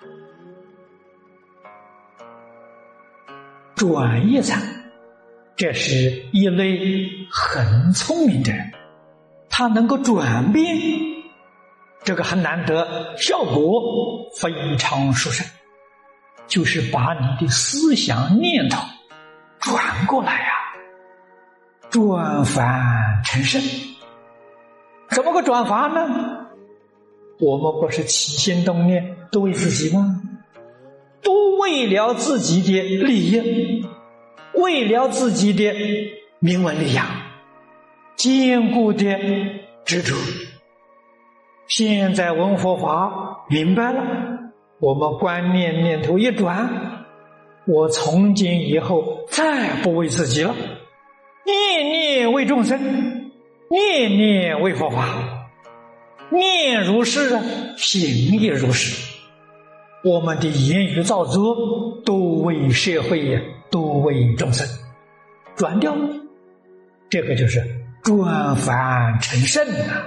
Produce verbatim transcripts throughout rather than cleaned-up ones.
转业禅，这是一类很聪明的人，他能够转变，这个很难得，效果非常殊胜，就是把你的思想念头转过来呀、啊，转凡成圣。怎么个转法呢？我们不是起心动念都为自己吗？都为了自己的利益，为了自己的名闻利养，坚固的执着。现在闻佛法明白了，我们观念念头一转，我从今以后再不为自己了，念念为众生，念念为佛法，念如是，行也如是。我们的言语造作都为社会，都为众生，转掉了，这个就是转凡成圣啊。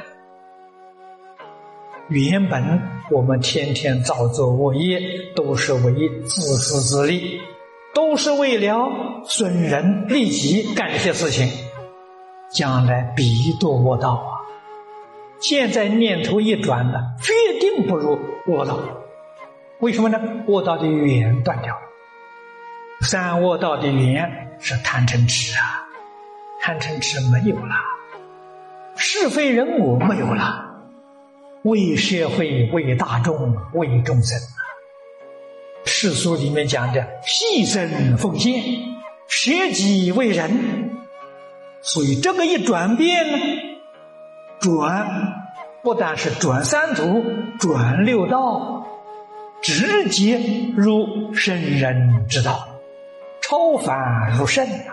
原本我们天天造作恶业，都是为自私自利，都是为了损人利己干这些事情，将来必堕恶道啊。现在念头一转了，决定不入恶道。为什么呢？恶道的缘断掉了。三恶道的缘是贪嗔痴啊，贪嗔痴没有了，是非人我没有了，为社会，为大众，为众生啊。世俗里面讲的牺牲奉献，舍己为人，所以这个一转变呢，转不但是转三途，转六道，直接入圣人之道，超凡入圣啊。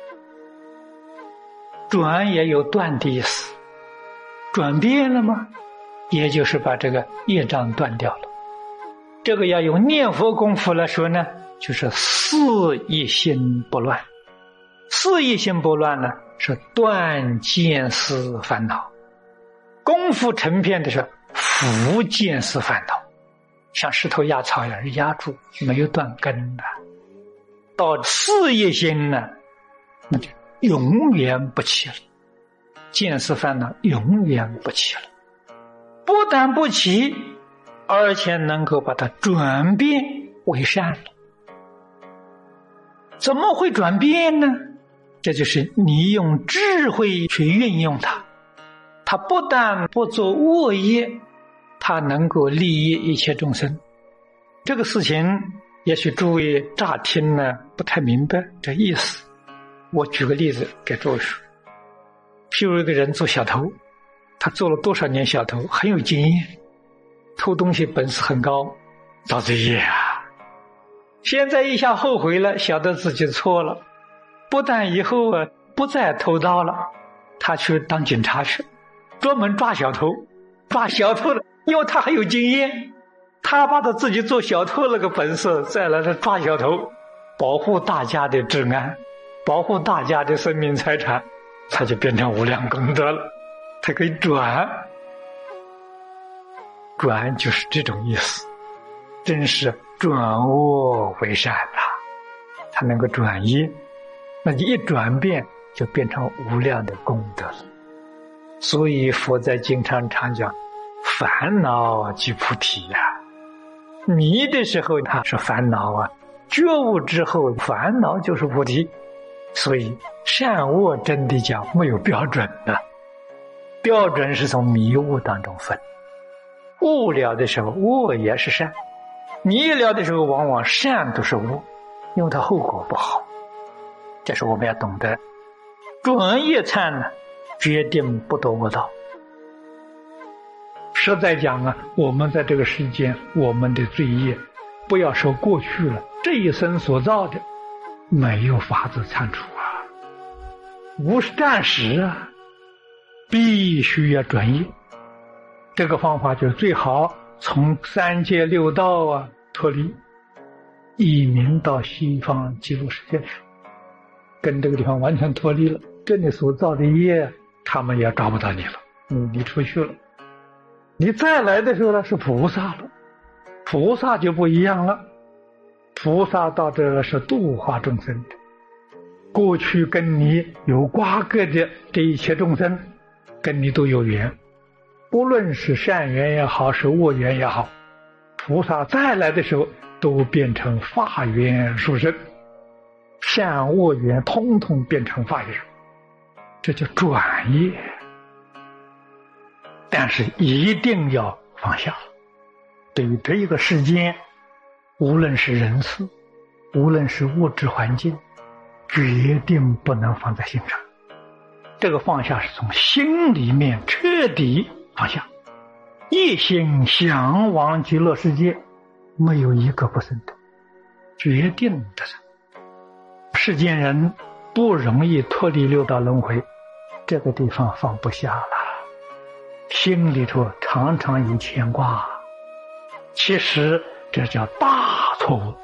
转也有断的意思，转变了吗？也就是把这个业障断掉了。这个要用念佛功夫来说呢，就是四一心不乱。四一心不乱呢，是断见思烦恼。功夫成片的是伏见思烦恼，像石头压草一样压住，没有断根的。到四一心呢，那就永远不起了，见思烦恼永远不起了。不但不起，而且能够把它转变为善了。怎么会转变呢？这就是你用智慧去运用它，它不但不做恶业，它能够利益一切众生。这个事情也许诸位乍听呢不太明白这意思，我举个例子给诸位说。譬如一个人做小偷，他做了多少年小偷，很有经验，偷东西本事很高，造罪业啊。现在一下后悔了，晓得自己错了，不但以后啊不再偷盗了，他去当警察去，专门抓小偷，抓小偷的，因为他很有经验，他把他自己做小偷那个本事再来抓小偷，保护大家的治安，保护大家的生命财产，他就变成无量功德了。它可以转，转就是这种意思，真是转恶为善啊！它能够转业，那你一转变就变成无量的功德了。所以佛在经常常讲，烦恼即菩提呀、啊。迷的时候它是烦恼啊，觉悟之后烦恼就是菩提。所以善恶真的讲没有标准的。标准是从迷悟当中分，悟了的时候恶也是善，迷了的时候往往善都是恶，因为它后果不好。这是我们要懂得。转业禅呢，决定不堕恶道。实在讲啊，我们在这个世间，我们的罪业不要说过去了，这一生所造的没有法子铲除啊，无是暂时啊，必须要转业。这个方法就最好从三界六道啊脱离，以明到西方极乐世界去，跟这个地方完全脱离了，这里所造的业他们也找不到你了，你你出去了，你再来的时候呢是菩萨了， 菩萨就不一样了，菩萨到这是度化众生的。过去跟你有瓜葛的这一切众生，跟你都有缘，不论是善缘也好，是恶缘也好，菩萨再来的时候都变成法缘殊胜，善恶缘通通变成法缘，这叫转业。但是一定要放下，对于这一个世间，无论是人事，无论是物质环境，决定不能放在心上。这个放下是从心里面彻底放下，一心向往极乐世界，没有一个不生的，决定的是世间人不容易脱离六道轮回，这个地方放不下了，心里头常常有牵挂，其实这叫大错误。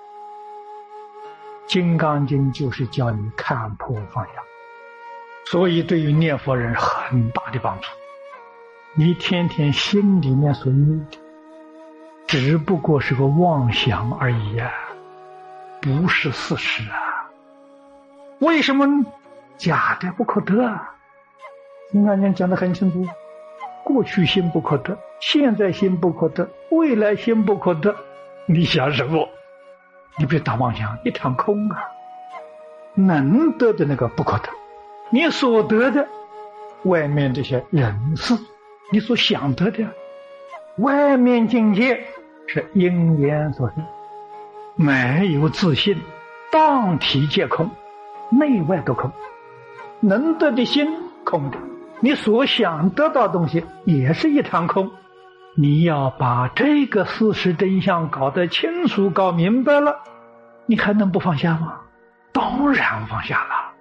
金刚经就是教你看破放下，所以对于念佛人很大的帮助。你天天心里面所念的只不过是个妄想而已啊，不是事实啊。为什么假的不可得啊？金刚经讲得很清楚，过去心不可得，现在心不可得，未来心不可得，你想什么？你别打妄想，一场空啊！能得的那个不可得，你所得的外面这些人事，你所想得的外面境界是因缘所生，没有自信，当体皆空，内外都空。能得的心空的，你所想得到的东西也是一场空。你要把这个事实真相搞得清楚搞明白了，你还能不放下吗？当然放下了。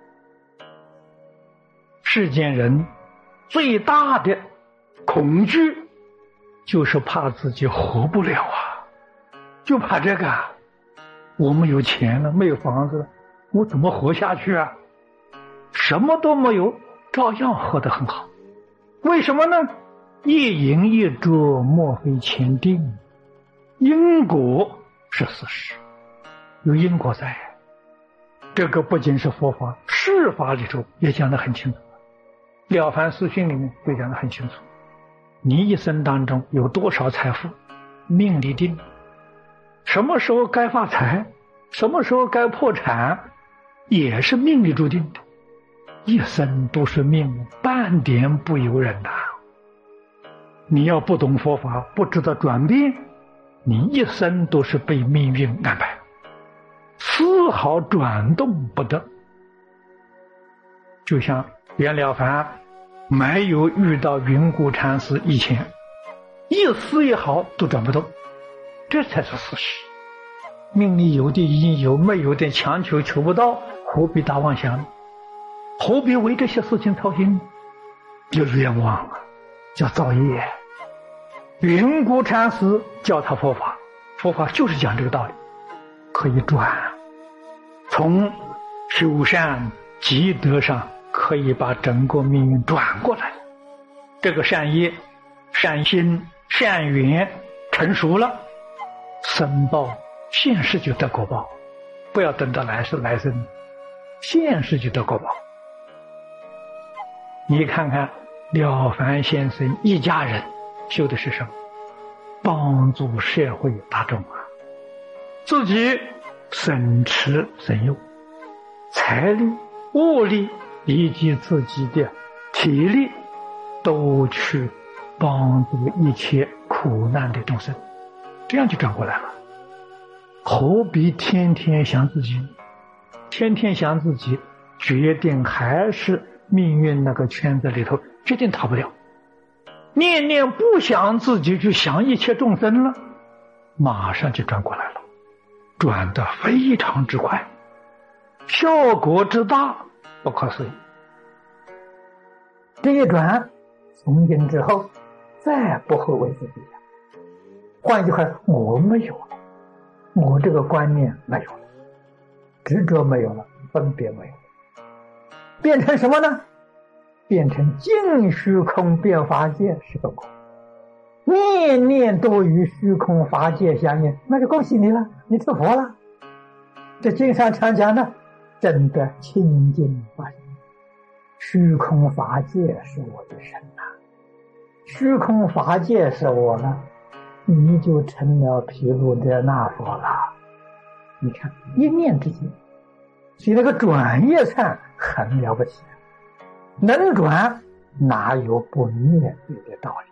世间人最大的恐惧就是怕自己活不了啊，就怕这个，我没有钱了，没有房子了，我怎么活下去啊？什么都没有，照样活得很好。为什么呢？一因一果，莫非前定。因果是事实，有因果在。这个不仅是佛法，世法里头也讲得很清楚。了凡四训里面就讲得很清楚，你一生当中有多少财富，命里定。什么时候该发财，什么时候该破产，也是命里注定的。一生都是命，半点不由人呐、啊。你要不懂佛法，不知道转变，你一生都是被命运安排，丝毫转动不得。就像袁了凡没有遇到云谷禅师以前，一丝一毫都转不动，这才是事实。命里有的已经有，没有的强求求不到，何必大妄想？何必为这些事情操心？叫冤枉啊，叫造业。云谷禅师教他佛法，佛法就是讲这个道理，可以转，从修善积德上可以把整个命运转过来。这个善业、善心、善缘成熟了，生报现世就得果报，不要等到来世来生，现世就得果报。你看看了凡先生一家人修的是什么？帮助社会大众啊，自己省吃省用，财力、物力以及自己的体力都去帮助一切苦难的众生，这样就转过来了。何必天天想自己？天天想自己，决定还是命运那个圈子里头，决定逃不了。念念不想自己，去想一切众生了，马上就转过来了，转得非常之快，效果之大不可思议。这一转，从今之后再不会为自己想。换句话，我没有了，我这个观念没有了，执着没有了，分别没有了，变成什么呢？变成净虚空变法界是个空，念念念都与虚空法界相应，那就恭喜你了，你成佛了。这经上常讲的，真的清净法界，虚空法界是我的身啊，虚空法界是我了，你就成了毗卢遮那佛了。你看一念之间，所以那个转业禅很了不起，能转哪有不灭的道理？